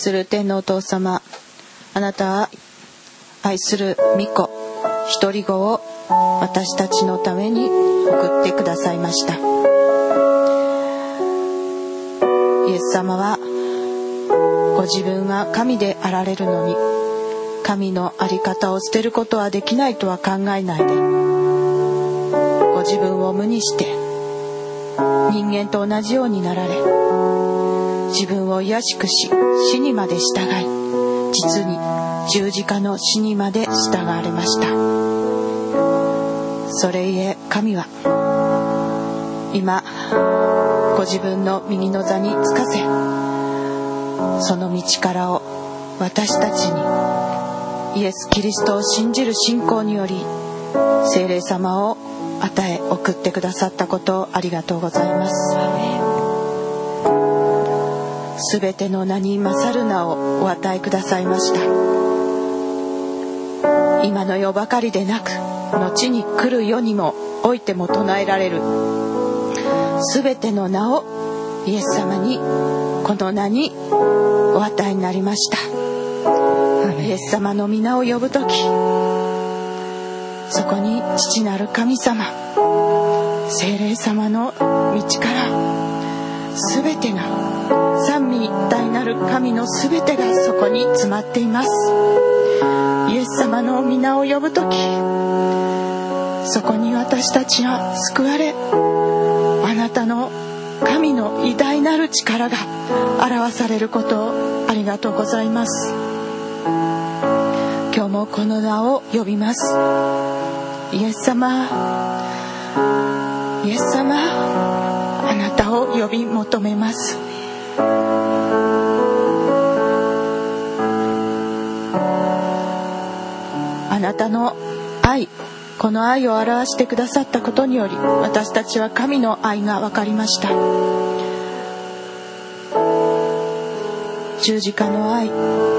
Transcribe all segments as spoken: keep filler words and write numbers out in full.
する天のお父様、あなたは愛する御子一人子を私たちのために送ってくださいました。イエス様はご自分が神であられるのに、神の在り方を捨てることはできないとは考えないで、ご自分を無にして人間と同じようになられ、自分を卑しくし、死にまで従い、実に十字架の死にまで従われました。それゆえ神は今ご自分の右の座につかせ、その道からを私たちにイエス・キリストを信じる信仰により聖霊様を与え送ってくださったことをありがとうございます。すべての名に勝る名をお与えくださいました。今の世ばかりでなく、後に来る世にもおいても唱えられるすべての名をイエス様に、この名にお与えになりました。イエス様の皆を呼ぶとき、そこに父なる神様、聖霊様の道からすべてが、三位一体なる神のすべてがそこに詰まっています。イエス様の皆を呼ぶとき、そこに私たちは救われ、あなたの神の偉大なる力が表されることをありがとうございます。今日もこの名を呼びます。イエス様、イエス様、あなたを呼び求めます。あなたの愛、この愛を表してくださったことにより、私たちは神の愛が分かりました。十字架の愛、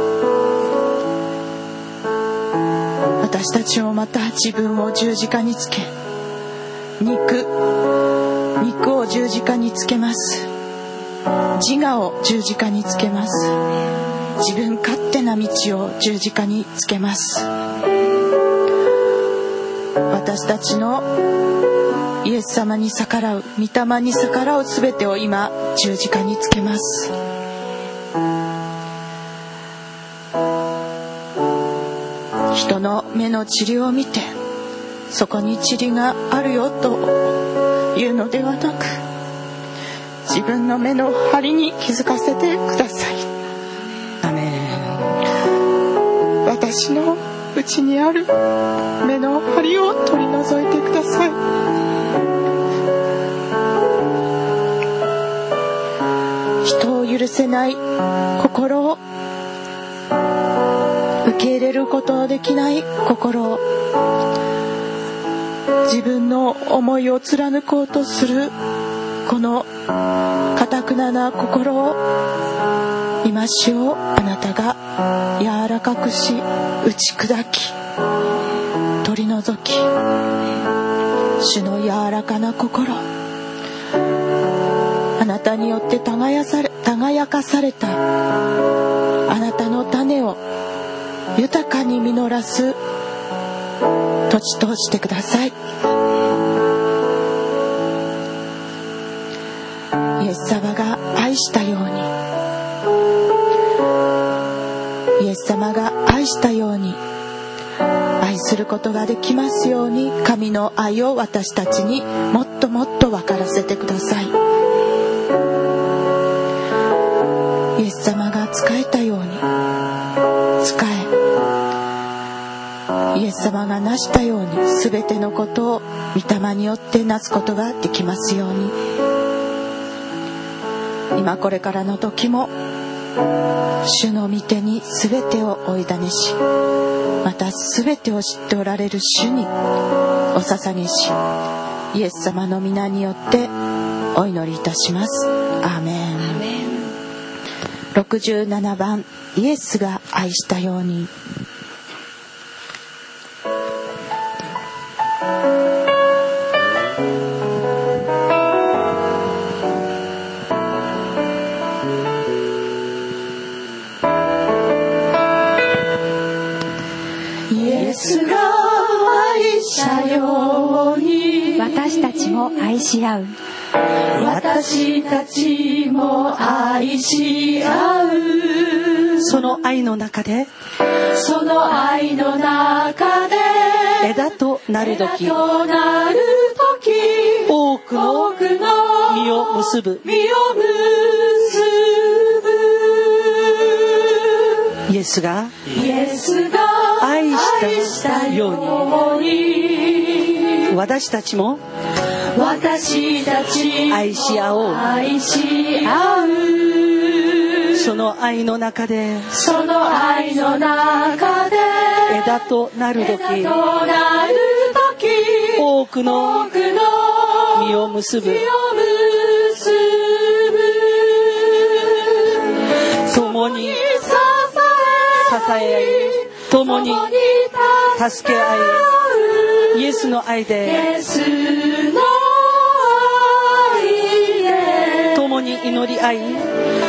私たちもまた自分を十字架につけ、肉肉を十字架につけます。自我を十字架につけます。自分勝手な道を十字架につけます。私たちのイエス様に逆らう、御霊に逆らうすべてを今十字架につけます。人の目の塵を見て、そこに塵があるよというのではなく、自分の目の針に気づかせてください。アメン。私の内にある目の針を取り除いてください。人を許せない心を、受け入れることのできない心を、自分の思いを貫こうとするこの堅くなな心を、今主をあなたが柔らかくし、打ち砕き取り除き、主の柔らかな心、あなたによって耕され、耕かされたあなたの種を豊かに実らす土地としてください。イエス様が愛したように、イエス様が愛したように愛することができますように、神の愛を私たちにもっともっと分からせてください。イエス様が仕えたように仕え、イエス様がなしたように全てのことを御霊によってなすことができますように、今これからの時も主の御手に全てをお委ねし、また全てを知っておられる主にお捧げし、イエス様の皆によってお祈りいたします。アーメン。ろくじゅうななばん、イエスが愛したように。 も愛し合う。 私たちも愛し合う。 その愛の中で、 その愛の中で枝となる時、 枝となる時、 多くの多くの実を結ぶ。 実を結ぶ。 イエスがイエスが愛したように、 私たちも私たちも愛し合おう。 愛し合う。 その愛の中で、 その愛の中で枝となる時、 枝となる時、 多くの多くの実を結ぶ。 実を結ぶ。 共に支支え合い、共に助け合い、イエスの愛で、 イエスの愛で共に祈り合い、 共に祈り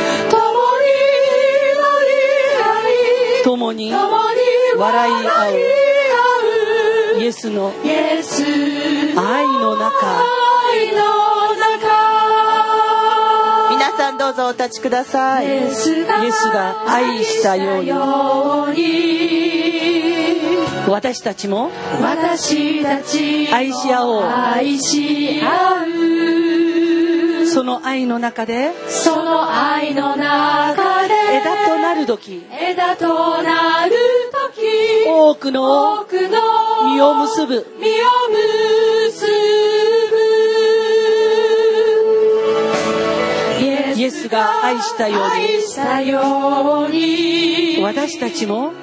合い、 共に共に笑い合う。 笑い合う。 イエスのイエス愛の中。 愛の中。 皆さんどうぞお立ちください。 イエスが愛したように、私たちも私たち愛し合おう。 愛し合う。 その愛の中で、 その愛の中で枝となる時、 枝となる時、 多くの多くの実を結ぶ。 実を結ぶ。 イエスが愛したように、 愛したように、 私たちも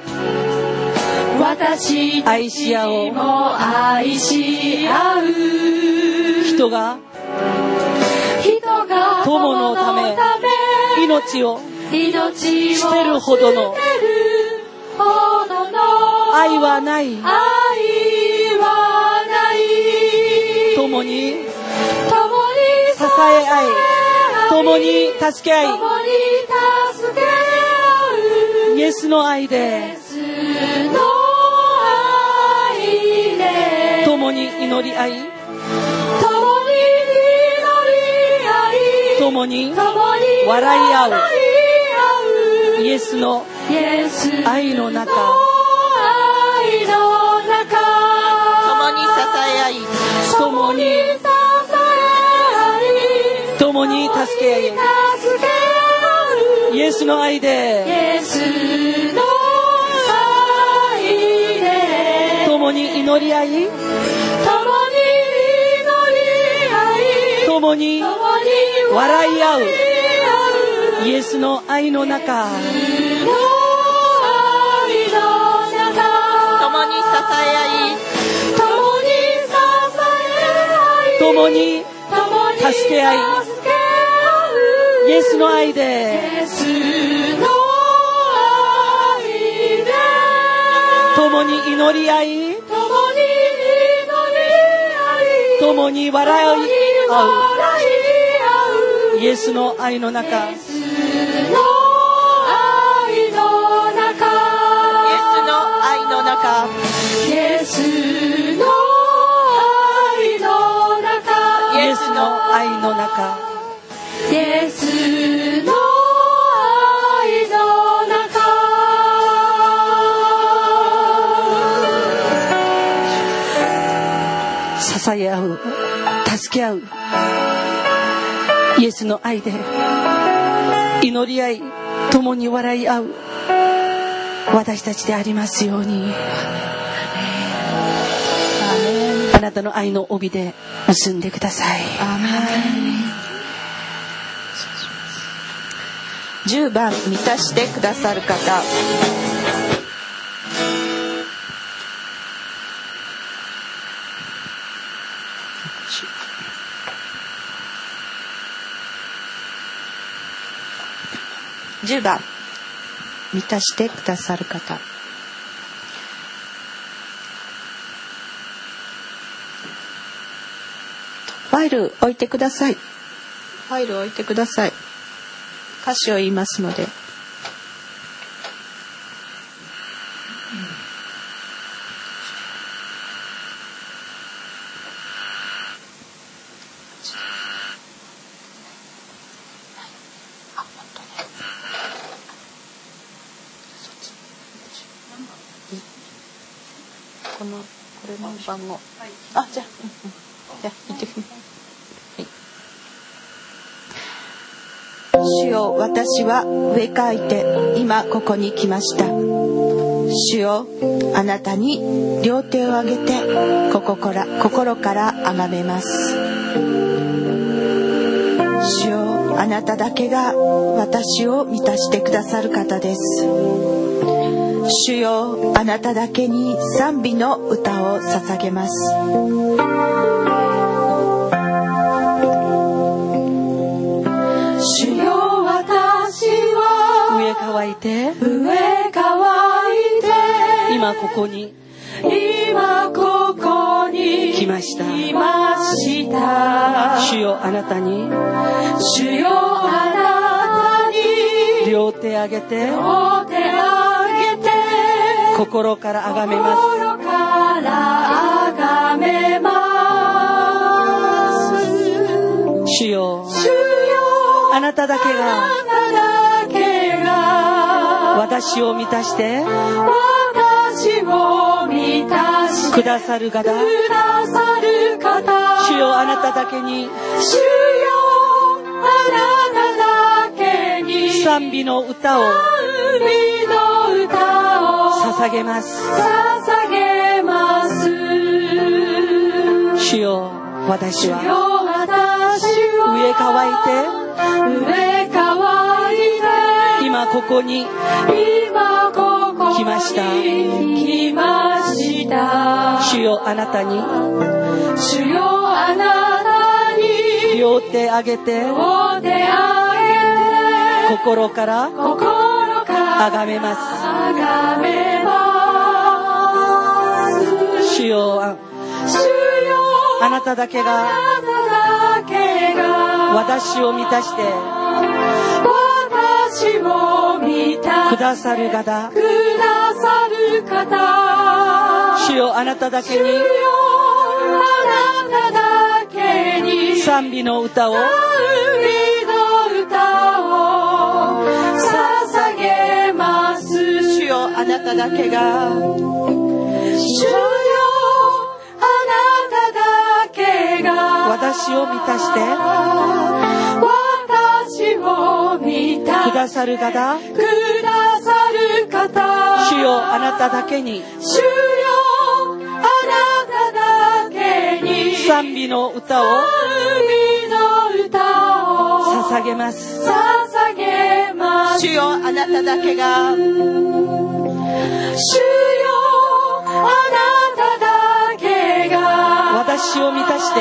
私たちも愛し合う。 人が人が友のため命を命を捨てるほどの愛はない。 愛はない。 共に共に支え合い、共に助け合い、 共に助け合う。 イエスの愛イで、 エスの愛で共に祈り合い、 共に祈り合い、 共に共に笑い合う。 笑い合う。 イエスのイエスの愛の中、 愛の中、 共に支え合い、 共に支え合い、 共に助け合い、 助け合う。 イエスの愛イで、 エスの愛で共に祈り合い、 共に祈り合い、 共に共に笑い合う。 笑い合う。 イエスの愛の中、 イエスの愛の中、 共に支え合い、 共に支え合い、 共に共に助け合い、 助け合う。 イエスの愛イで、 エスの愛で共に祈り合い、 共に祈り合い、 共に笑い合う。 笑い合う。 イエスの愛の中、 イエスの愛の中、 イエスの愛の中、 イエスの愛の中、 イエスの愛の中、 イエスの愛の中。 支え合う、助け合う。イエスの愛で祈り合い、共に笑い合う私たちでありますように。あなたの愛の帯で結んでください。 じゅうばん満たしてくださる方、じゅうばん満たしてくださる方、ファイル置いてください。ファイル置いてください。歌詞を言いますので。 このこれの番号。あ、じゃあ、うんうん、じゃあ行ってきます。はい。主よ、私は植え替えて今ここに来ました。主よ、あなたに両手を上げてここから心から崇めます。主よ、あなただけが私を満たしてくださる方です。主よ、あなただけに賛美の歌を捧げます。主よ、私は植え替えて植え替えて今ここに今ここに来ました。 来ました。 主よ、あなたに主よ、あなたに両手上げて両手上げて心から崇めます。 心から崇めます。 主よ、 主よ、 あなただけがあなただけが私を満たして私を満たしてくださる方。 くださる方。 主よ、あなただけに主よ、あなただけに賛美の歌を賛美の歌を捧げます。 捧げます。 主よ、私は主よ、私は植え替えて植え替えて今ここに今ここに来ました。 来ました。 主よ、あなたに主よ、あなたに両手上げて両手上げて心から心から崇めます。 崇めます。 主よ、あ主よ、 あなただけがあなただけが私を満たして私を満たくださる方。 くださる方。 主よ、あなただけに主よ、あなただけに賛美の歌を賛美の歌を捧げます。主よ、あなただけが主よ、あなただけが私を満たして私を満たくださる方。 くださる方。 主よ、あなただけに主よ、あなただけに賛美の歌を賛美の歌を捧げます。 捧げます。主よ、あなただけが主よ、あなただけが私を満たして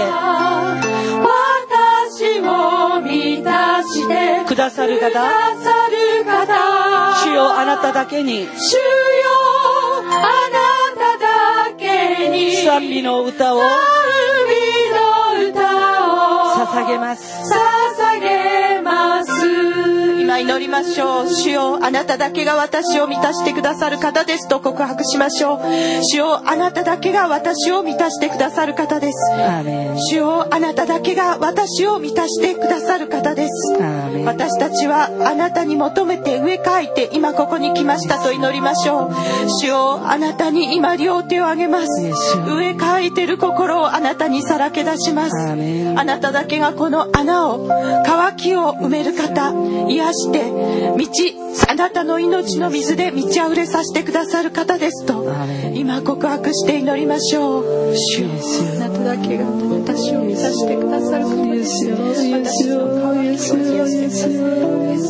私を満たしてくださる方。 くださる方。 主よ、あなただけに主よ、あなただけに賛美の歌を賛美の歌を捧げます。 捧げます。今祈りましょう。主よ、あなただけが私を満たしてくださる方ですと告白しましょう。主よ、あなただけが私を満たしてくださる方です。 アーメン。 主よ、あなただけが私を満たしてくださる方です。 アーメン。 私たちはあなたに求めて植え替えて今ここに来ましたと祈りましょう。主よ、あなたに今両手を上げます。植え替えてる心をあなたにさらけ出します。 アーメン。 あなただけがこの穴を渇きを埋める方、癒して道、あなたの命の水で満ち溢れさせてくださる方ですと今告白して祈りましょう。主よ、あなただけが私を満たしてくださる方です。私の渇きを癒してくださる方です。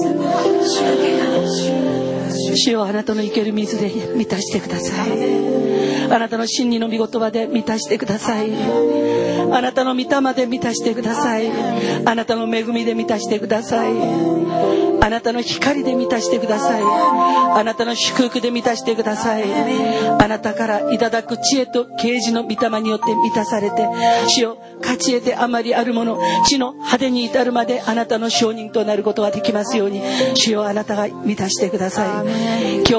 主よ、あなたの生ける水で満たしてください。あなたの真理の御言葉で満たしてください。あなたの御霊で満たしてください。あなたの恵みで満たしてください。あなたの光で満たしてください。あなたの祝福で満たしてください。あなたからいただく知恵と啓示の御霊によって満たされて、主よ、勝ち得てあまりあるもの、地の果てに至るまであなたの証人となることができますように、主よ、あなたが満たしてください。今日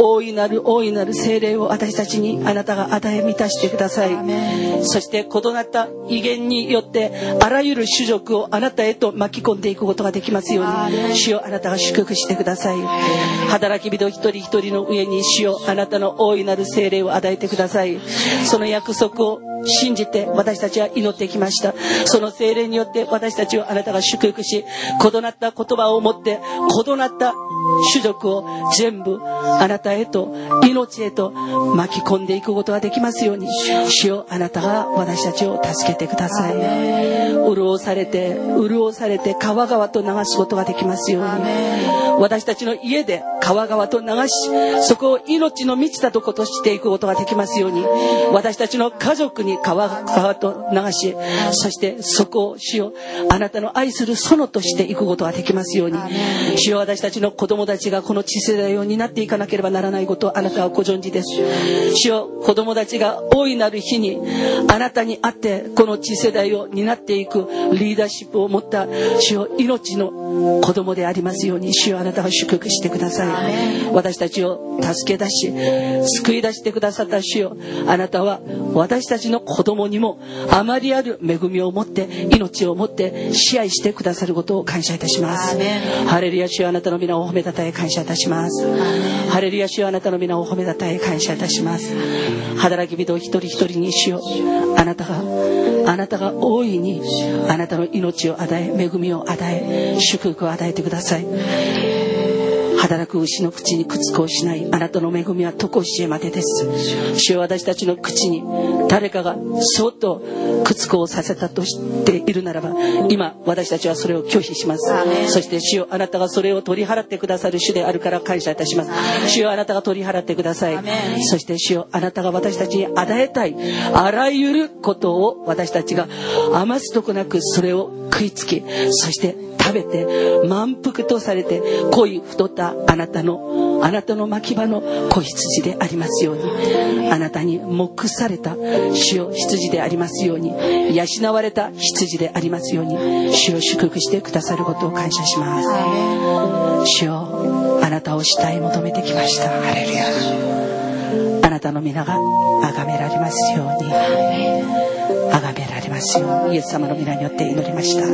大いなる大いなる聖霊を私たちにあなたが与え満たしてください。そして異なった威厳によってあらゆる種族をあなたへと巻き込んでいくことができますように、主よあなたが祝福してください。働き人一人一人の上に主よあなたの大いなる聖霊を与えてください。その約束を信じて私たちは祈ってきました。その聖霊によって私たちをあなたが祝福し、異なった言葉を持って異なった種族を全部あなたへと命へと巻き込んでいくことができますように、主よあなたが私たちを助けてください。潤されて潤されて川々と流すことができますように、私たちの家で川々と流し、そこを命の満ちたとことしていくことができますように、私たちの家族に川々と流し、そしてそこを主よあなたの愛する園としていくことができますように、主よ私たちの子供たちがこの次世代を担っていかなければならないことをあなたはご存知です。主よ子供たちが大いなる日にあなたにあってこの次世代を担っていくリーダーシップを持った主よ命の子供でありますように、主よあなたが祝福してください。私たちを助け出し救い出してくださった主よ、あなたは私たちの子供にもあまりある恵みを持って命を持って支配してくださることを感謝いたします。ハレルヤ、主よあなたの皆を褒めたたえ感謝いたします。ハレルヤ、主よあなたの皆を褒めたたえ感謝いたします。働き人一人一人に主よあなたがあなたが大いにあなたの命を与え恵みを与え祝福を与えてください。働く牛の口に屈服をしないあなたの恵みはとこしえまでです。主よ私たちの口に誰かがそっと屈服をさせたとしているならば、今私たちはそれを拒否します。そして主よあなたがそれを取り払ってくださる主であるから感謝いたします。主よあなたが取り払ってください。そして主よあなたが私たちに与えたいあらゆることを私たちが余すとこなくそれを食いつき、そして食べて満腹とされて濃い太ったあなたのあなたの牧場の子羊でありますように、あなたに黙された主よ羊でありますように、養われた羊でありますように、主を祝福してくださることを感謝します。主よあなたを慕い求めてきました。ハレルヤ、あなたの皆が崇められますように、崇められますようにイエス様の皆によって祈りました。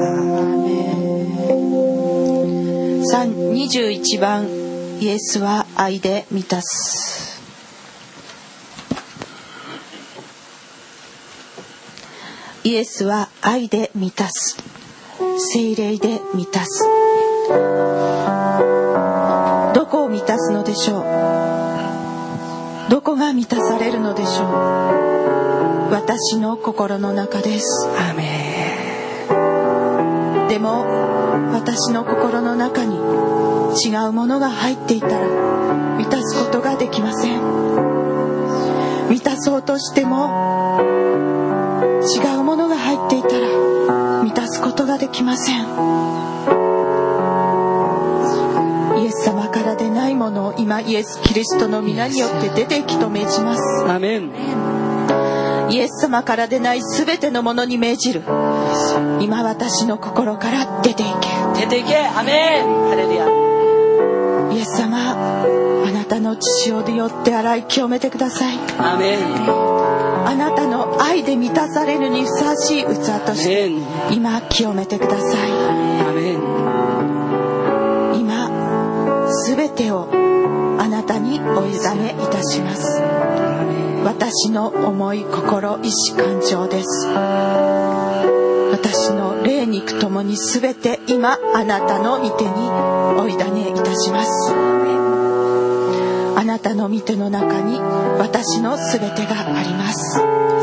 にじゅういちばん、イエスは愛で満たす。イエスは愛で満たす、聖霊で満たす。どこを満たすのでしょう。どこが満たされるのでしょう。私の心の中です。 アーメン。でも私の心の中に違うものが入っていたら満たすことができません。満たそうとしても違うものが入っていたら満たすことができません。イエス様からでないものを今イエス・キリストの皆によって出て行きと命じます。 アーメン。 イエス様からでないすべてのものに命じる。今私の心から出ていけ。 出ていけ。アーメン。ハレルヤ。 イエス様、あなたの血潮によって洗い清めてください。 アーメン。 あなたの愛で満たされるにふさわしい器として今清めてください。 アーメン。今すべてをあなたにお委ねいたします。私の思い、心、意志、感情です。私の霊肉ともにすべて今あなたの御手にお委ねいたします。あなたの御手の中に私のすべてがあります。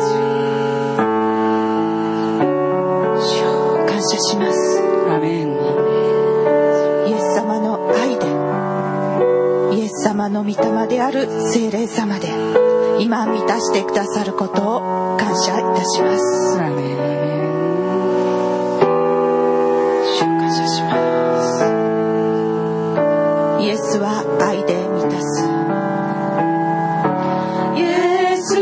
主を感謝します。 アメン。 イエス様の愛で、イエス様の御霊である聖霊様で今満たしてくださることを感謝いたします。 アメン。 主を感謝します。イエスは愛で満たす。イエス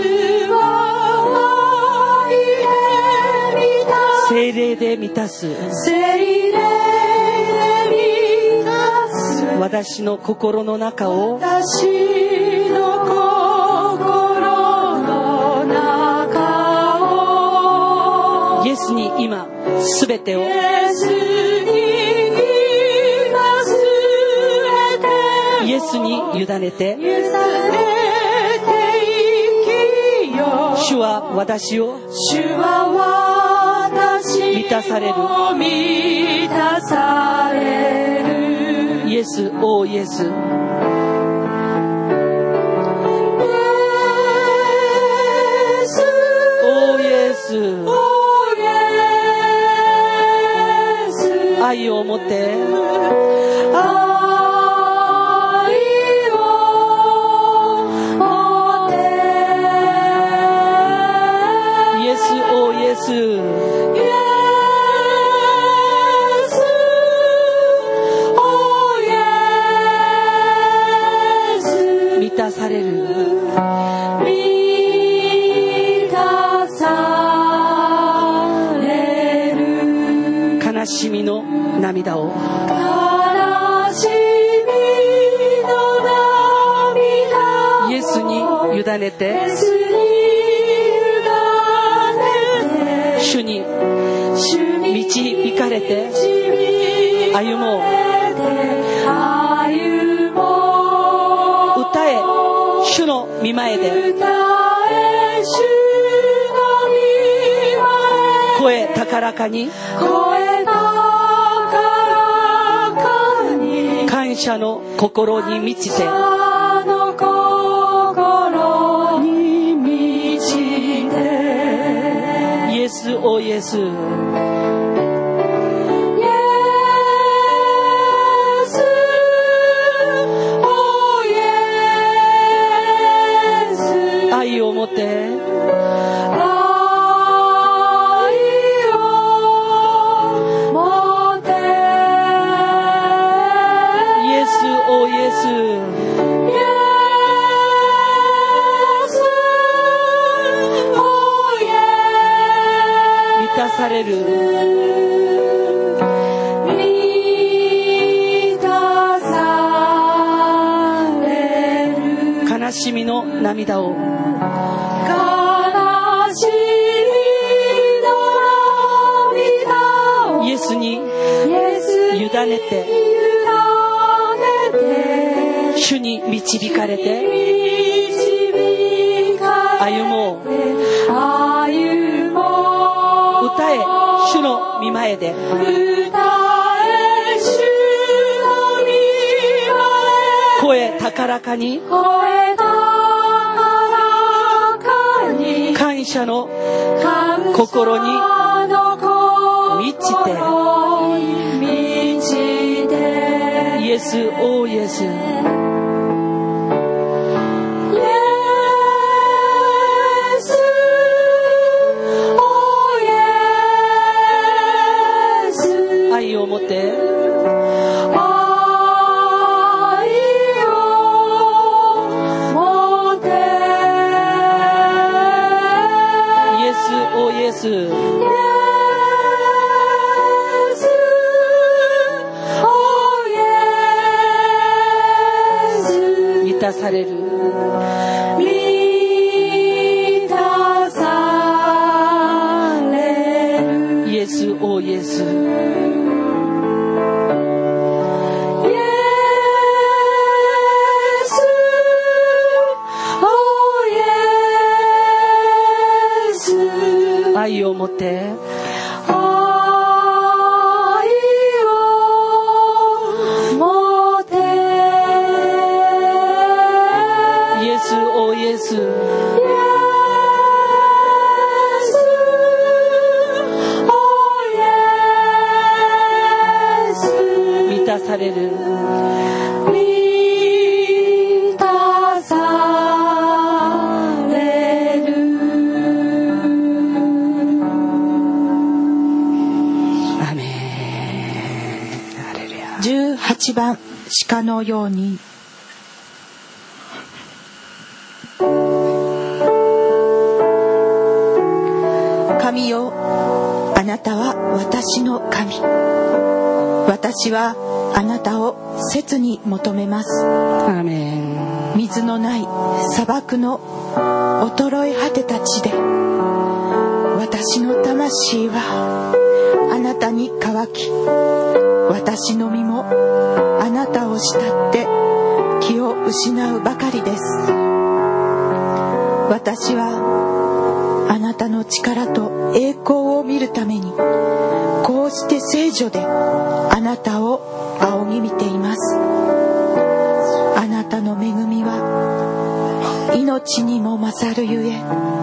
は愛で満たす。 聖霊で満たす。 聖霊で満たす。 私の心の中を私すべてをイエスに委ねて、主は私を満たされる。イエス、おーイエス。おーイエス。愛を持って。満たされる。悲しみの涙をイエスに委ねて、主に導かれて歩もう。歌え主の御前で、声高らかに感謝の心に満ちて、イエス、おイエス。愛を持って、される。悲しみの涙をイエスに委ねて、主に導かれて歩もう。歌え主の御前で、声高らかに感謝の心に満ちて、イエス、おーイエス。愛を持って、イエス、おイエス。満たされる。イエス、おイエス。愛を持って、愛を持って、イエス、おイエス。満たされる。 じゅうはちばん、鹿のように。神よ、あなたは私の神。私はあなたを切に求めます。 アメン。 水のない砂漠の衰え果てた地で、私の魂はあなたに乾き、私の身もあなたを慕って気を失うばかりです。私はあなたの力と栄光を見るために、こうして聖女であなたを仰ぎ見ています。あなたの恵みは命にも勝るゆえ、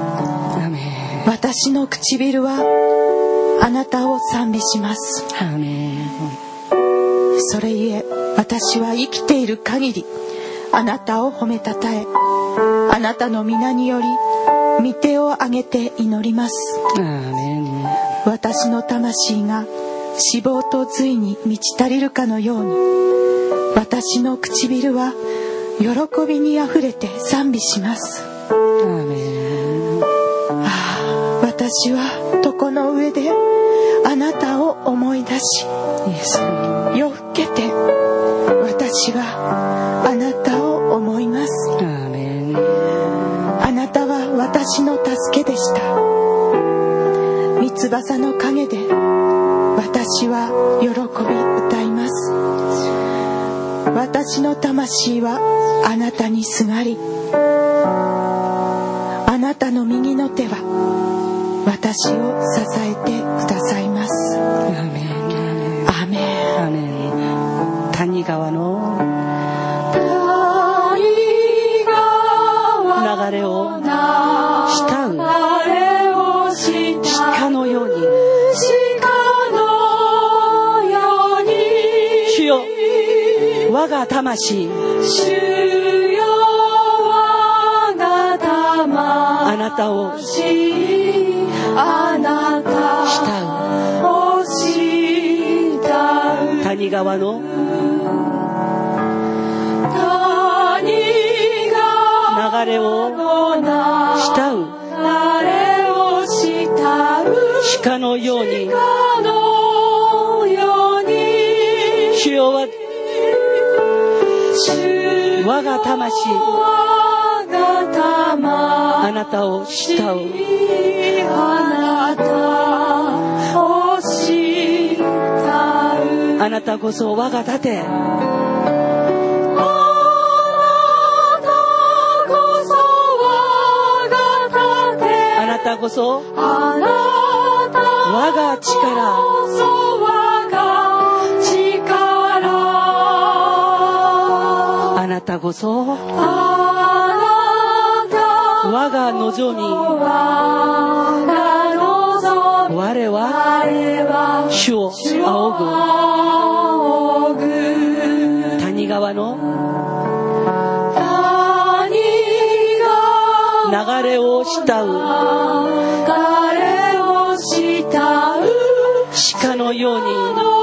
私の唇はあなたを賛美します。アーメン。それゆえ私は生きている限りあなたを褒めたたえ、あなたの皆により御手を挙げて祈ります。アーメン。私の魂が脂肪と髄に満ち足りるかのように、私の唇は喜びにあふれて賛美します。アーメン。ああ、私は床の上であなたを思い出し、夜更けて私はあなたを思います。アーメン。あなたは私の助けでした。三翼の陰で私は喜び歌います。私の魂はあなたにすがり、あなたの右の手は私を支えてくださいます。アーメン。アーメン。アーメン。谷川の流れを慕う鹿のように、主よ我が魂、主よ我が魂、あなたをあなたを慕う。谷川の流れを慕う鹿のように、主よ我が魂、あなたを慕う。あなたこそ我が盾、あなたこそ我が力、あなたこそ我が望み、我は主を仰ぐ。谷川の流れを慕う鹿のよう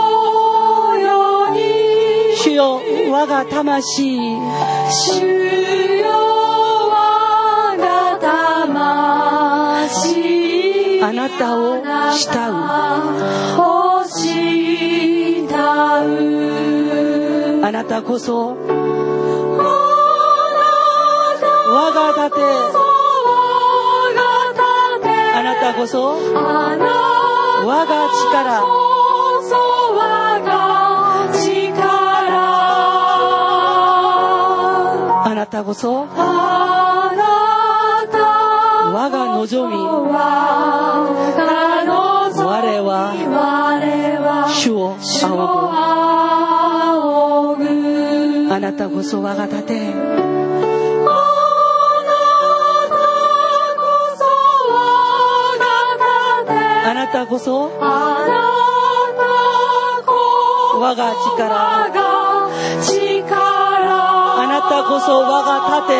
に、主よ我が魂、主よ我が魂、あなたを慕う。あなたこそ我が盾、あなたこそ我が力、あなたこそ我が望み、我は主を仰ぐ。あなたこそ我が盾、あなたこそ我が力、あなたこそ我が盾、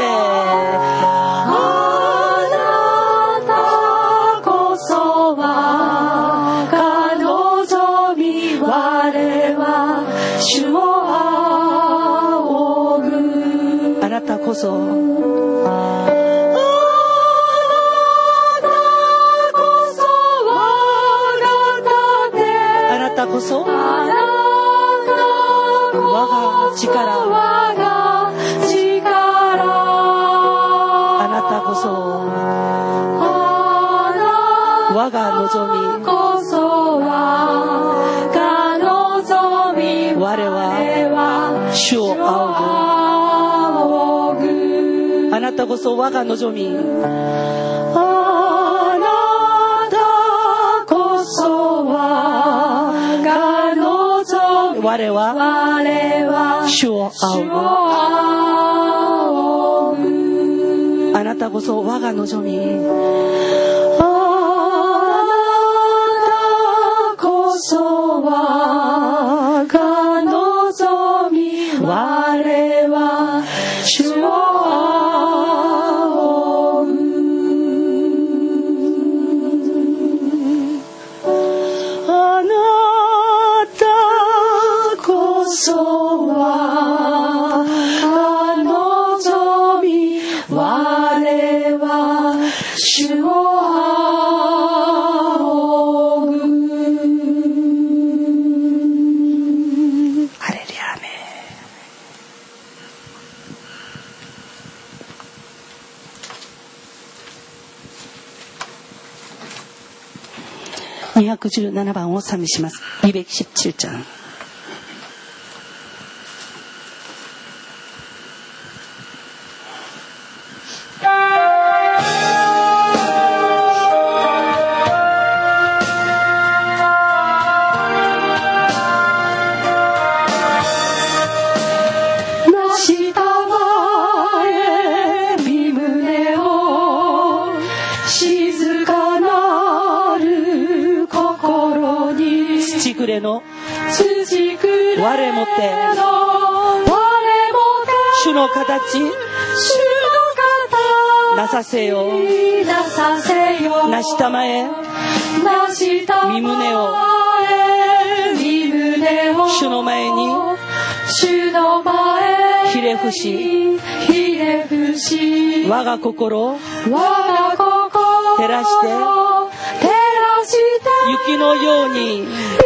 あなたこそ我が望み、我は主を仰ぐ。あなたこそあなたこそ我が力、あなたこそ我が望み、 たこそ我が望み、 あなたこそ我が望み、 我は我は主を仰ぐ。あなたこそ我が望み、 あなたこそ我が望み、我は主を仰ぐ。あなたこそ我が望み、我は主を仰ぐ。 ハレルヤ、アーメン。にひゃくじゅうななばんを賛美します。リベキシチューちゃん。の我もて主の形なさせよ、なしたまえ身胸を主の前にひれ伏し、我が心を照らして雪のように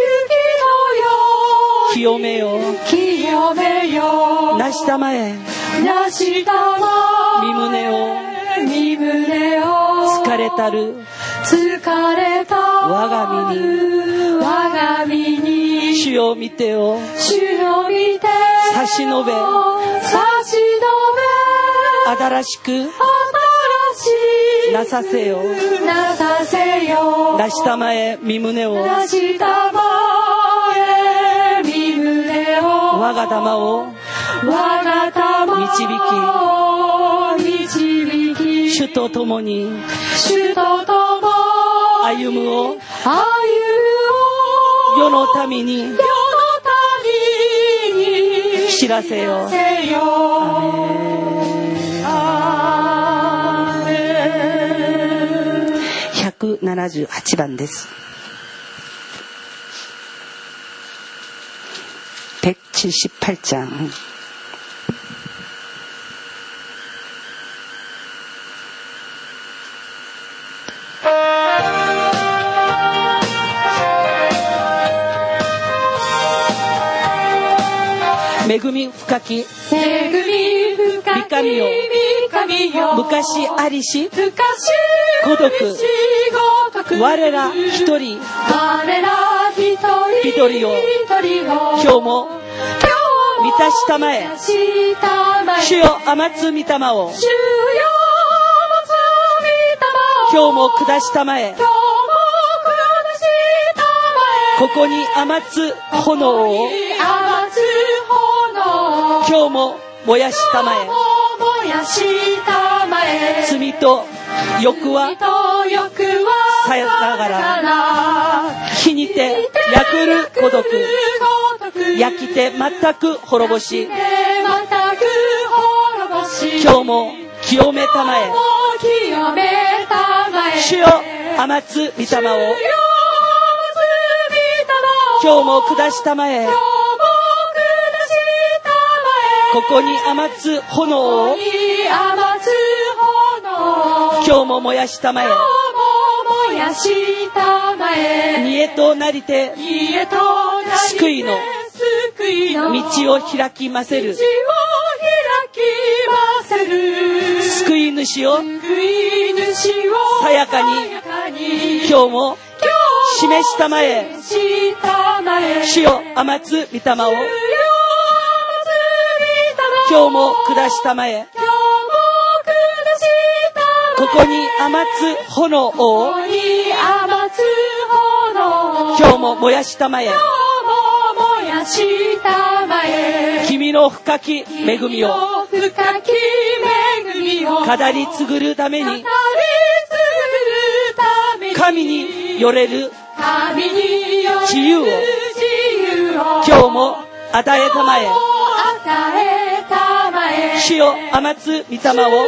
清めよ、 清めよ、 なしたまえなしたま身胸を身胸を疲れたる疲れた我が身に我が身に主を見てよ、 主を見て差し伸べ差し伸べ新しく新しいなさせよ、 なさせよ、 なしたまえ身胸をなしたまえ身胸を我が玉を我が玉を導き導き主と共に主と共歩むを歩むを世の民に世の民に知らせよ。 アーメン。 ひゃくななじゅうはちばんです。백칠십팔 장恵み深き恵み深き神よ、 神よ、 昔ありし昔孤独孤独我ら一人我ら一人一人を今日も満たしたまえ、主よ甘つ御霊を主よ甘つ御霊を今日も下したまえ、 今日も下したまえ、 ここに甘つ炎を甘つ炎を今日も燃やしたまえ、 燃やしたまえ、 罪と欲はさやながら火にて焼くる孤独焼きて全く滅ぼし、今日も清めたまえ、主よ甘つ御霊を今日も下したまえ、ここに甘つ炎を今日も燃やしたまえ、煮えとなりて救いの道を開きませる、救い主をさやかに今日も示したまえ、主よ甘つ御霊を今日も下したまえ、 こに余つ炎をここに余つ炎を今日も燃やしたまえ。 今日も燃やしたまえ。 君の深き恵みを君の深き恵みを語り継ぐるために、 語り継ぐために神によれる神による自由を自由を今日も与えたまえ。 与えたまえ。 主よ余つ御霊を主よ余つ御霊を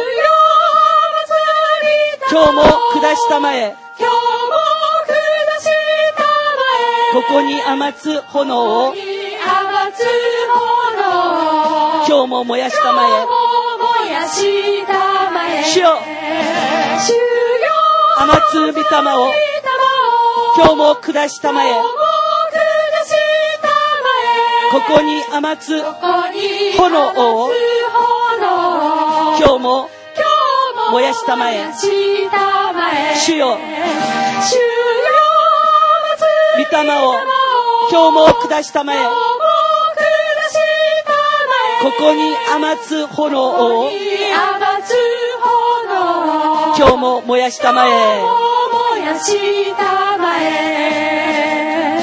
今日も下したまえ。 今日も下したまえ。 ここに余つ炎をここに余つ炎を今日も燃やしたまえ。 今日も燃やしたまえ。 主よ主よ余つ御霊を御霊を今日も下したまえ。 今日も下したまえ。 ここに余つここに炎を余つ炎を今日も今日も燃やしたまえ。 燃やしたまえ。 主よ主よ御霊を今日も下したまえ。 今日も下したまえ。 ここに余つ炎ここをに余つ炎を今日も燃やしたまえ。 燃やしたまえ。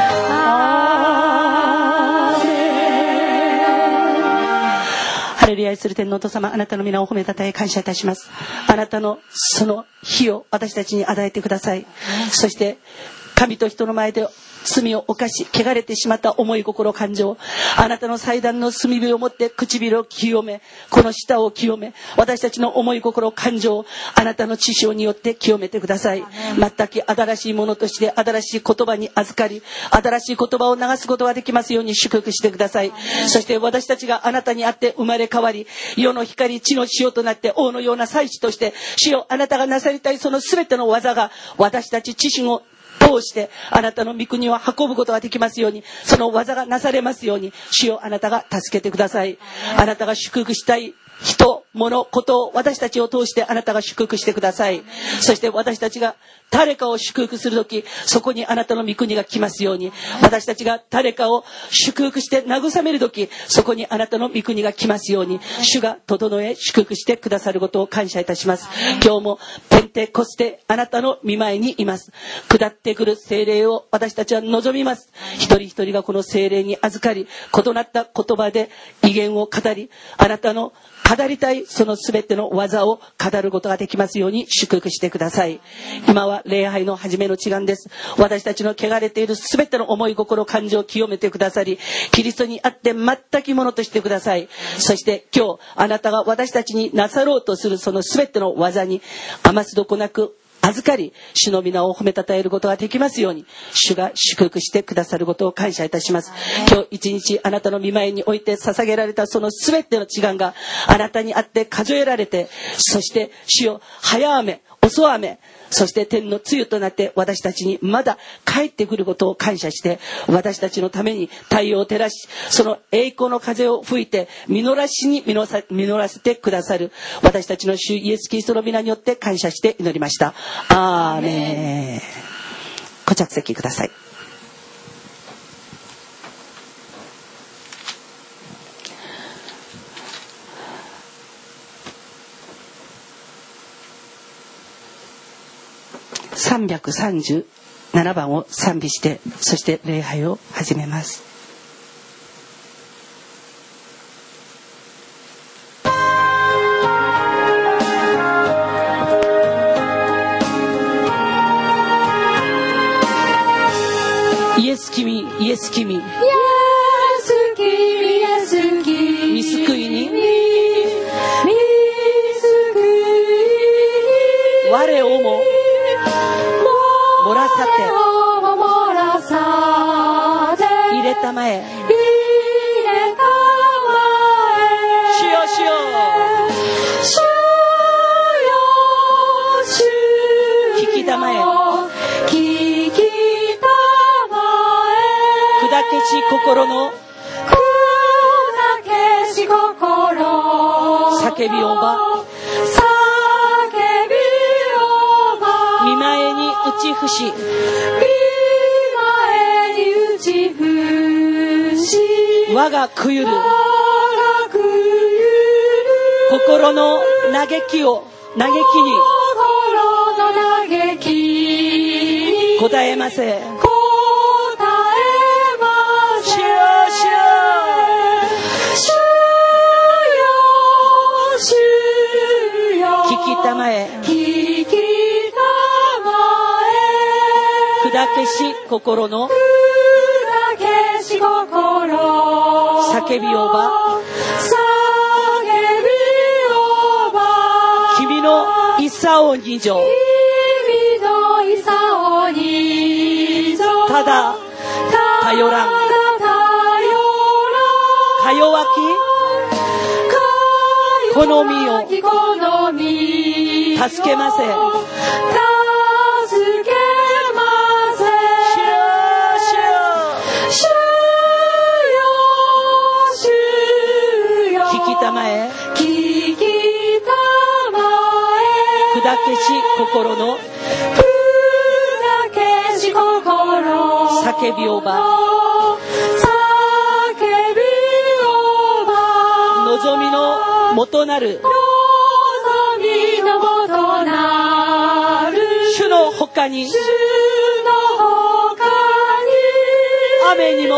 アーメン。 ハレルヤ愛する天のお父様、あなたの皆を褒めたたえ感謝いたします。あなたのその火を私たちに与えてください。そして神と人の前で罪を犯し汚れてしまった思い心感情、あなたの祭壇の炭火を持って唇を清め、この舌を清め、私たちの思い心感情をあなたの知性によって清めてください。全く新しいものとして新しい言葉に預かり、新しい言葉を流すことができますように祝福してください。そして私たちがあなたにあって生まれ変わり、世の光地の塩となって王のような祭司として、主よあなたがなさりたいその全ての技が私たち自身を通してあなたの御国を運ぶことができますように、その技がなされますように、主よあなたが助けてください。あなたが祝福したい人、物、ことを私たちを通してあなたが祝福してください。そして私たちが誰かを祝福するとき、そこにあなたの御国が来ますように、私たちが誰かを祝福して慰めるとき、そこにあなたの御国が来ますように、主が整え祝福してくださることを感謝いたします。今日もペンテコステあなたの御前にいます。下ってくる聖霊を私たちは望みます。一人一人がこの聖霊に預かり、異なった言葉で威厳を語り、あなたの語りたいその全ての技を語ることができますように祝福してください。今は礼拝の始めの時間です。私たちの汚れている全ての思い心感情を清めてくださり、キリストにあって全きものとしてください。そして今日あなたが私たちになさろうとするその全ての技に余すどこなく預かり、主の皆を褒めたたえることができますように、主が祝福してくださることを感謝いたします。今日一日あなたの御前において捧げられたその全ての時間があなたにあって数えられて、そして主よ早雨遅雨、そして天の露となって私たちにまだ帰ってくることを感謝して、私たちのために太陽を照らし、その栄光の風を吹いて実らしに実らせてくださる私たちの主イエスキリストの皆によって感謝して祈りました。アーメン。ご着席ください。さんびゃくさんじゅうななばんを賛美して、そして礼拝を始めます。イエス君、イエス君、イエス君、イエス君、 御救いに我をも漏らさて漏らさて入れたまえ、 入れたまえ、 主よ主よ主よ主よ聞きたまえ、 聞きたまえ、 砕けし心の砕けし心叫びをば見前に打ち伏し、 見前に打ち伏し、 我がくゆる我がくゆる心の嘆きを嘆きに心激答えませ。 答えませ。 主よ主よ主よ主よ聞きたまえ。 聞きたまえ。 砕けし心の砕けし心叫びおば。 叫びおば。 君のイサオ二条。 君のイサオ二条。 ただ頼らん。か弱き好みを助けませ。 助けませ。 主よ主よ主よ聞きたまえ。 聞きたまえ。 砕けし心の砕けし心叫びおば。 叫びおば。 望みの元なる望みの元なる主の他に主の他に雨にも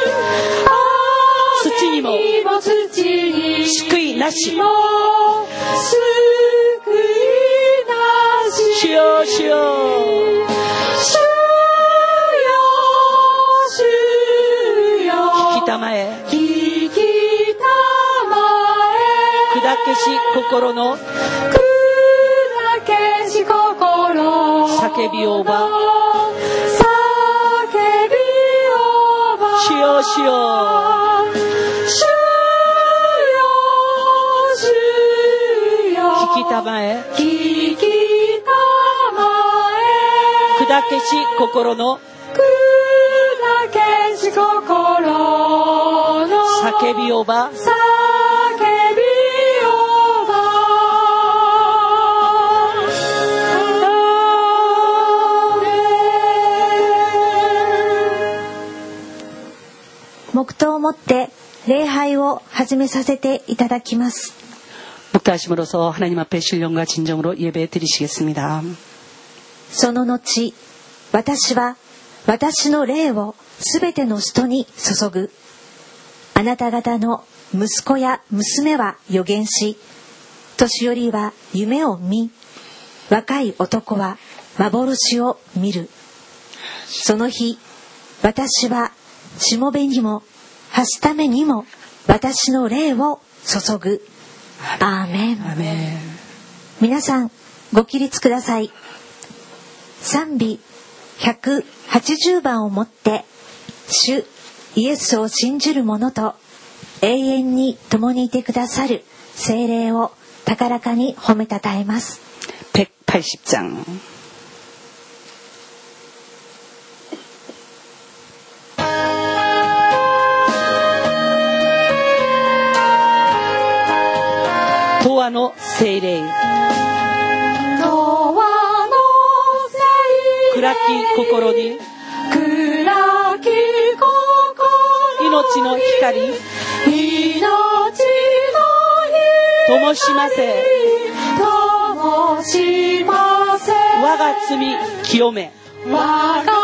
土にも雨にも土に救いなし。 も救いなし。 主よ主よ主よ主よ聞きたまえ。 聞きたまえ。 砕けし心の砕けし心叫びおば。 叫びおば。 主よ主よ主よ主よ聞きたまえ。 聞きたまえ。 砕けし心の砕けし心の叫びおば。 叫びおば。 黙祷をもって礼拝を始めさせていただきます。 묵다하심으로써 하나님 앞에 신령과 진정으로 예배 드리시겠습니다. その後、私は私の霊をすべての人に注ぐ。あなた方の息子や娘は預言し、年寄りは夢を見、若い男は幻を見る。その日、私はしもべにもはしためにも私の霊を注ぐ。アーメン。 アーメン。 皆さんご起立ください。賛美ひゃくはちじゅうばんをもって主イエスを信じる者と永遠に共にいてくださる聖霊を高らかに褒めたたえます。 백팔십 장 도와の聖霊。暗き心に暗き心命の光命の灯しませ。 灯しませ。 我が罪清め。 我が罪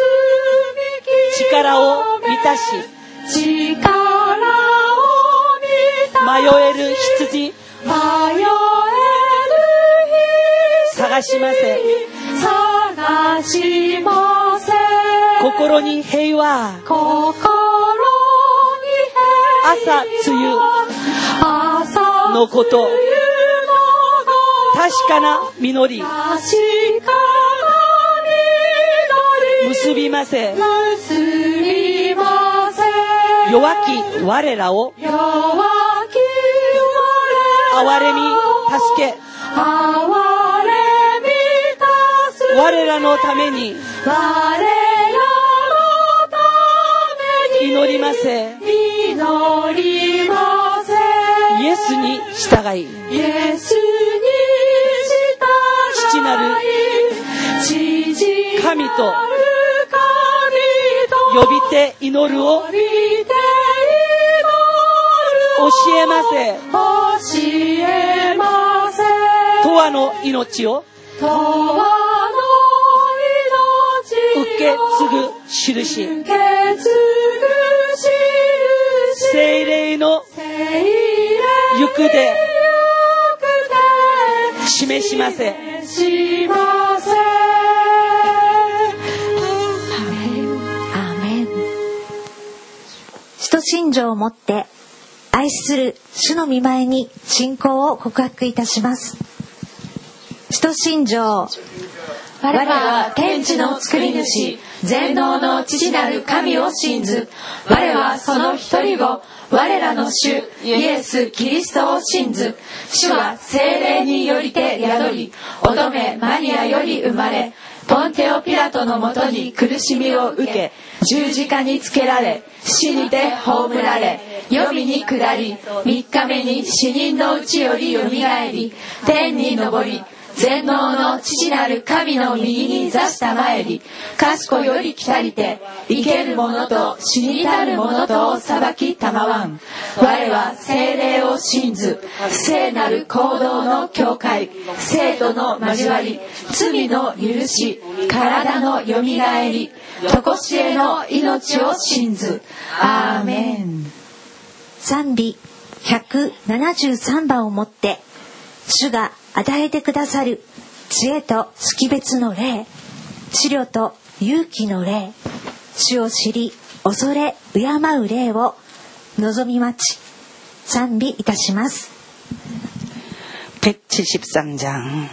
力を満たし。 力を満たし。 迷える羊。 迷える探しませ。 探しませ。 心に平和。 心に平和。 朝露朝のこと。 冬の確かな実り。 確かな実り。 結びませ。 結びませ。 弱き我らを弱き我らを憐れみ助け。 憐れみ助け。 我らのために我らのために祈りませ。 祈りませ。 イエスに従い。 イエスに従い。 父なる父神となる神と呼びて祈るを呼びて祈る教えませ。 教えませ。 永遠の命を永遠のけ継ぐ印、聖霊の行くで示しませ。 使徒信条をもって愛する主の御前に信仰を告白いたします。使徒信条。 我は天地の作り主、全能の父なる神を信ず。我はその一人を、我らの主イエス・キリストを信ず。主は聖霊によりて宿り、乙女マリアより生まれ、ポンテオピラトのもとに苦しみを受け、十字架につけられ、死にて葬られ、黄泉に下り、三日目に死人のうちよりよみがえり、天に昇り、全能の父なる神の右に座したまえり、賢より来たりて、生ける者と死にたる者とを裁きたまわん。我は聖霊を信ず、聖なる行動の教会、生徒の交わり、罪の許し、体のよみがえり、とこしえの命を信ず。アーメン。 賛美ひゃくななじゅうさんばんをもって、主が与えてくださる知恵と識別の霊、知慮と勇気の霊、主を知り恐れ敬う霊を望み待ち賛美いたします。 백칠십삼 장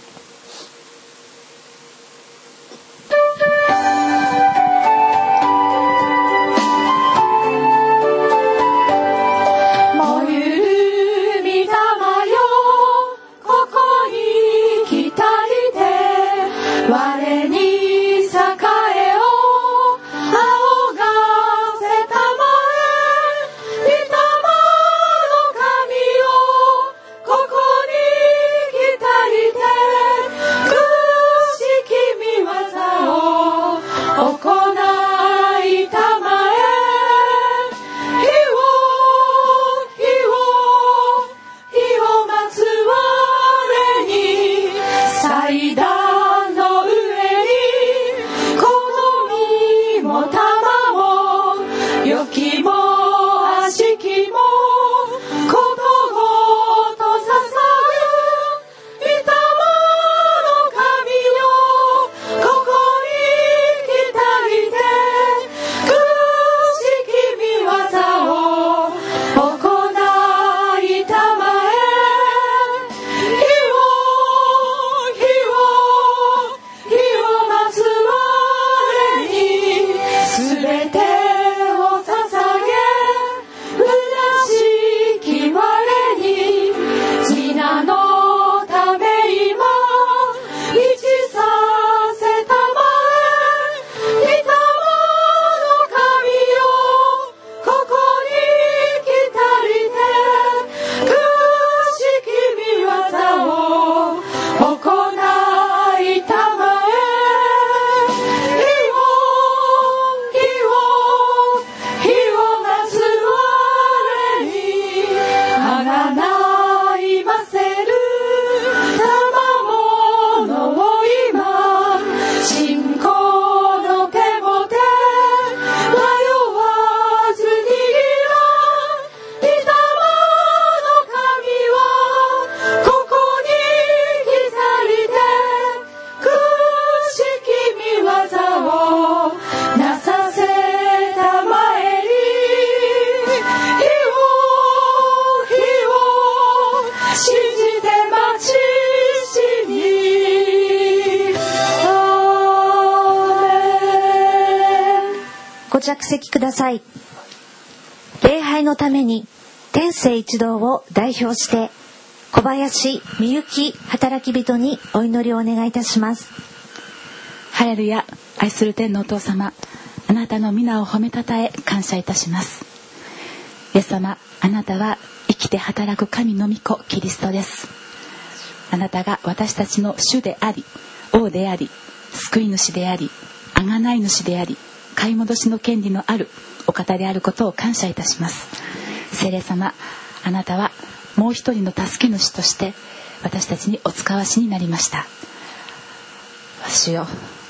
着席ください。礼拝のために天聖一同を代表して小林美幸働き人にお祈りをお願いいたします。 ハレルヤ。愛する天のお父様、あなたの皆を褒めたたえ感謝いたします。イエス様、あなたは生きて働く神の御子キリストです。あなたが私たちの主であり、王であり、救い主であり、贖い主であり、買い戻しの権利のあるお方であることを感謝いたします。聖霊様、あなたはもう一人の助け主として私たちにお使わしになりました。主よ、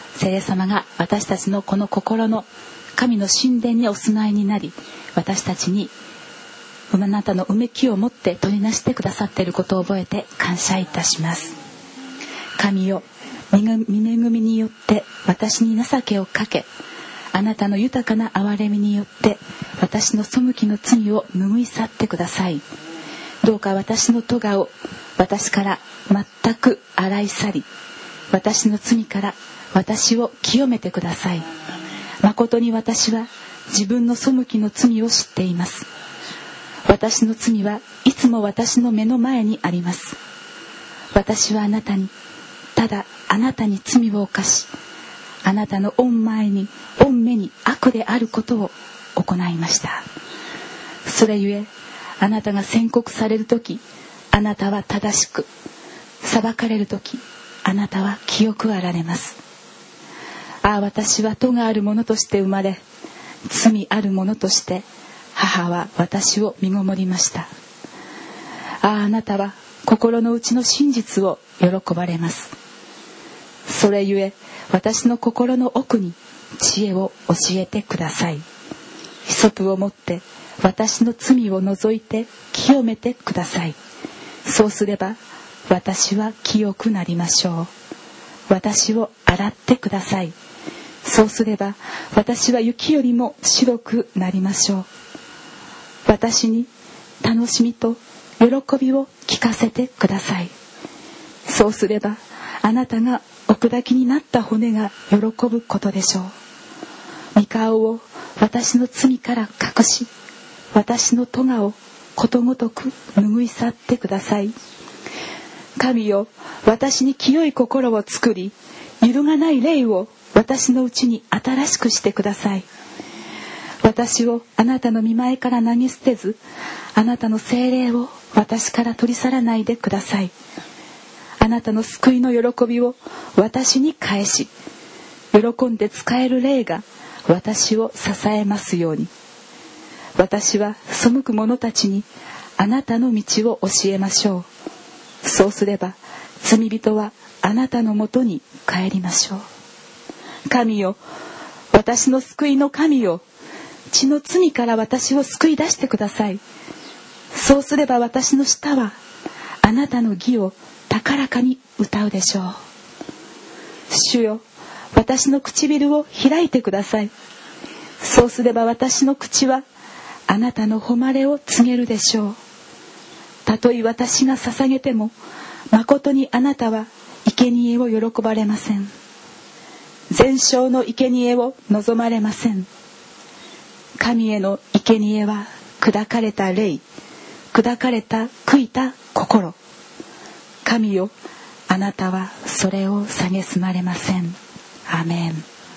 聖霊様が私たちのこの心の神の神殿にお住まいになり、私たちにあなたのうめきを持って取りなしてくださっていることを覚えて感謝いたします。神よ、御恵みによって私に情けをかけ、あなたの豊かな憐れみによって私の背きの罪を拭い去ってください。どうか私の咎を私から全く洗い去り、私の罪から私を清めてください。誠に私は自分の背きの罪を知っています。私の罪はいつも私の目の前にあります。私はあなたに、ただあなたに罪を犯し、あなたの御前に御目に悪であることを行いました。それゆえあなたが宣告されるとき、あなたは正しく、裁かれるとき、あなたは清くあられます。ああ、私は咎ある者として生まれ、罪ある者として母は私を身ごもりました。ああ、あなたは心の内の真実を喜ばれます。それゆえ私の心の奥に知恵を教えてください。ヒソプを持って私の罪を除いて清めてください。そうすれば私は清くなりましょう。私を洗ってください。そうすれば私は雪よりも白くなりましょう。私に楽しみと喜びを聞かせてください。そうすればあなたがお砕きになった骨が喜ぶことでしょう。御顔を私の罪から隠し、私の咎をことごとく拭い去ってください。神よ、私に清い心を作り、揺るがない霊を私のうちに新しくしてください。私をあなたの御前から投げ捨てず、あなたの聖霊を私から取り去らないでください。あなたの救いの喜びを私に返し、喜んで使える霊が私を支えますように。私は背く者たちにあなたの道を教えましょう。そうすれば罪人はあなたのもとに帰りましょう。神よ、私の救いの神よ、血の罪から私を救い出してください。そうすれば私の舌はあなたの義を高らかに歌うでしょう。主よ、私の唇を開いてください。そうすれば私の口はあなたの誉れを告げるでしょう。たとえ私が捧げても、誠にあなたは生贄を喜ばれません。全焼の生贄を望まれません。神への生贄は砕かれた霊、砕かれた悔いた心。神よ、あなたはそれを蔑まれません。アーメン。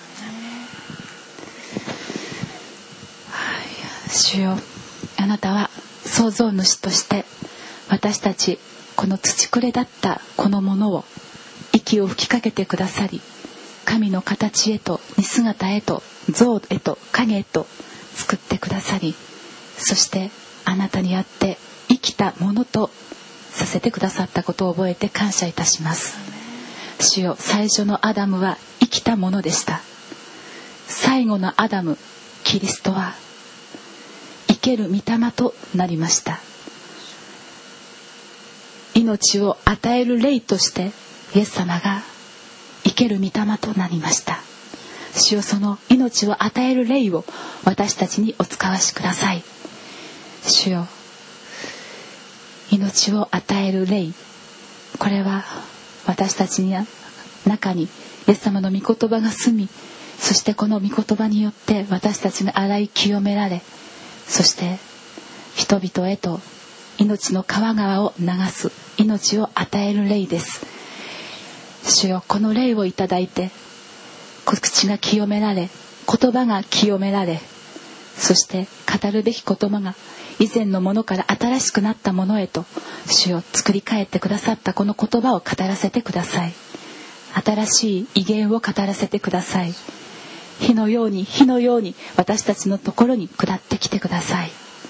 主よ、あなたは創造主として私たちこの土くれだったこのものを息を吹きかけてくださり、神の形へと似姿へと像へと影へと作ってくださり、そしてあなたにあって生きたものとさせてくださったことを覚えて感謝いたします。主よ、最初のアダムは生きたものでした。最後のアダム、キリストは生ける御霊となりました。命を与える霊としてイエス様が生ける御霊となりました。主よ、その命を与える霊を私たちにお使わしください。主よ、命を与える霊、これは私たちの中にイエス様の御言葉が住み、そしてこの御言葉によって私たちが洗い清められ、そして人々へと命の川川を流す命を与える霊です。主よ、この霊をいただいて口が清められ、言葉が清められ、そして語るべき言葉が以前のものから新しくなったものへと主よ作り変えてくださったこの言葉を語らせてください。新しい威厳を語らせてください。火のように火のように私たちのところに下ってきてください。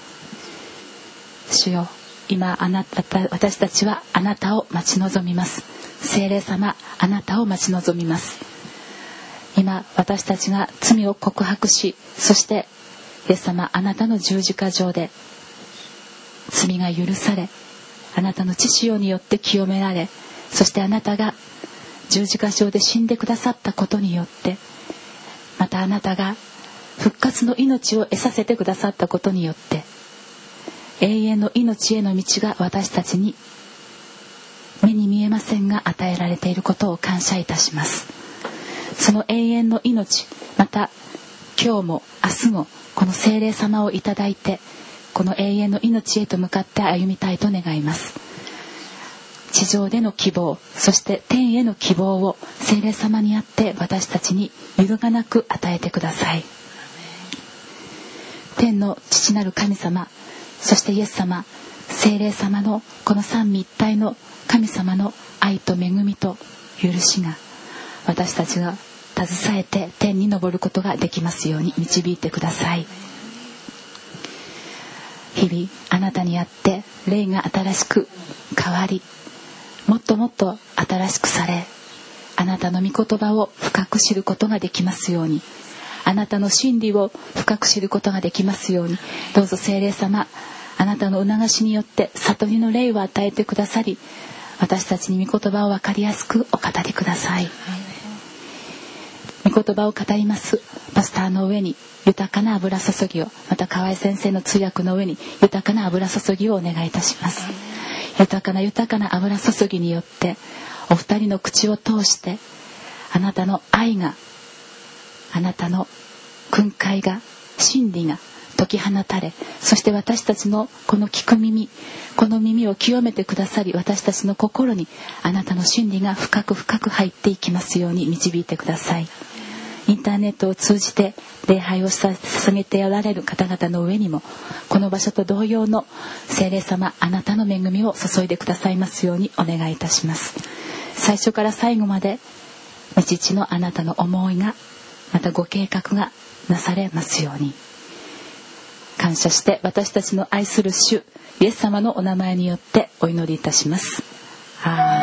主よ、今あなた私たちはあなたを待ち望みます。聖霊様、あなたを待ち望みます。 今私たちが罪を告白し、そしてイエス様、あなたの十字架上で罪が許され、あなたの血潮によって清められ、そしてあなたが十字架上で死んでくださったことによって、またあなたが復活の命を得させてくださったことによって、永遠の命への道が私たちに目に見えませんが与えられていることを感謝いたします。その永遠の命、また今日も明日もこの聖霊様をいただいて、この永遠の命へと向かって歩みたいと願います。地上での希望、そして天への希望を聖霊様にあって私たちに揺るがなく与えてください。天の父なる神様、そしてイエス様、聖霊様のこの三位一体の神様の愛と恵みと許しが私たちが携えて天に昇ることができますように導いてください。日々あなたにあって霊が新しく変わり、もっともっと新しくされ、あなたの御言葉を深く知ることができますように、あなたの真理を深く知ることができますように、どうぞ聖霊様、あなたの促しによって悟りの霊を与えてくださり、私たちに御言葉を分かりやすくお語りください。御言葉を語りますパスターの上に豊かな油注ぎを、また河合先生の通訳の上に豊かな油注ぎをお願いいたします。豊かな豊かな油注ぎによってお二人の口を通してあなたの愛が、あなたの訓戒が、真理が解き放たれ、そして私たちのこの聞く耳、この耳を清めてくださり、私たちの心にあなたの真理が深く深く入っていきますように導いてください。インターネットを通じて礼拝を捧げておられる方々の上にも、この場所と同様の聖霊様、あなたの恵みを注いでくださいますようにお願いいたします。最初から最後まで父のあなたの思いが、またご計画がなされますように感謝して、私たちの愛する主イエス様のお名前によってお祈りいたします。アーメン。